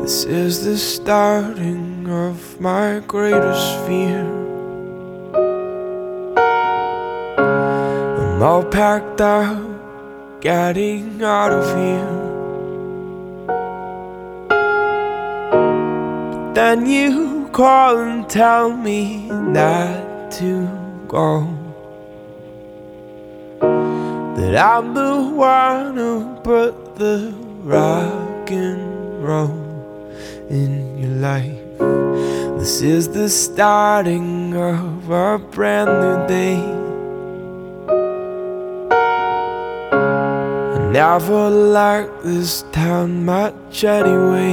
This is the starting of my greatest fear. I'm all packed up, getting out of here. But then you call and tell me not to go, that I'm the one who put the rock and roll in your life. This is the starting of a brand new day. I never liked this town much anyway.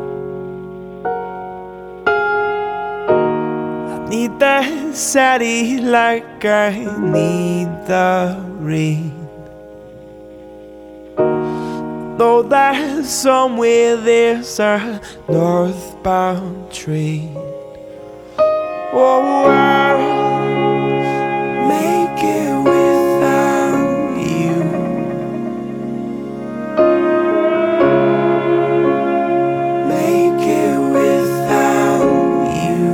I need the city like I need the rain. Know that somewhere there's a northbound train. Oh, I'll make it without you. Make it without you.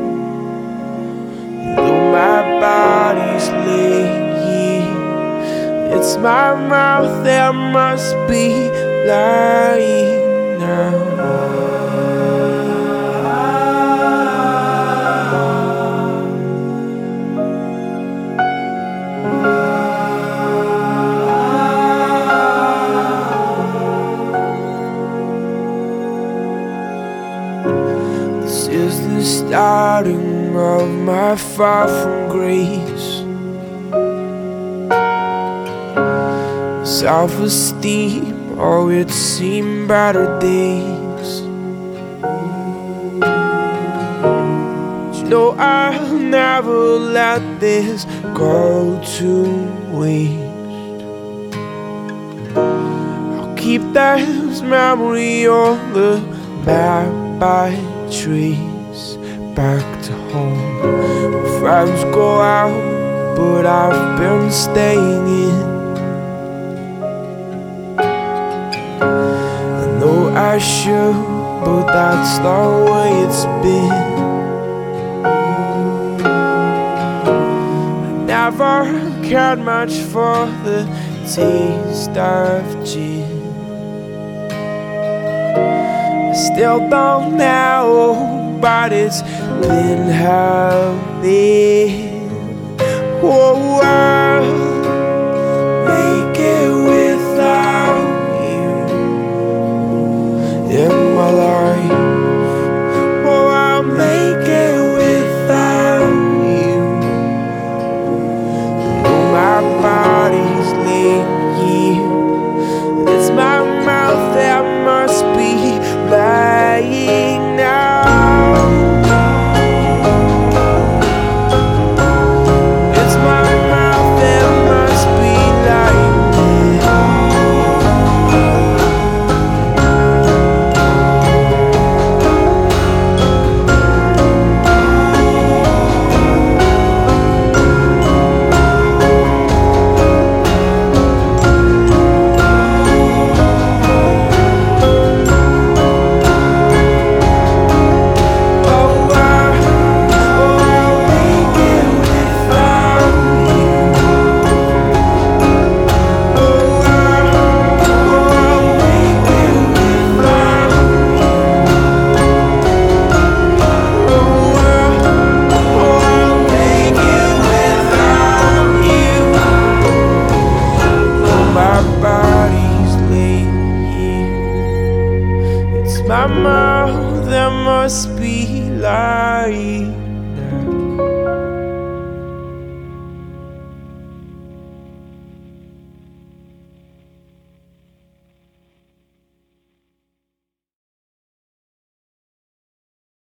Though my body's laying here, it's my mouth that must be lying now. This is the starting of my far from grace. Self-esteem, oh, it's seen better days. You know I'll never let this go to waste. I'll keep this memory on the map I trace back to home. My friends go out, but I've been staying in. I should, but that's the way it's been. I never cared much for the taste of gin. I still don't know, but it's been healthy. Oh, I'll make it without in my life. Oh, I'll make it without you. Though my body's laying here, it's my mouth that must be lying now. It's my mouth that must be lying now. My mouth that must be lying.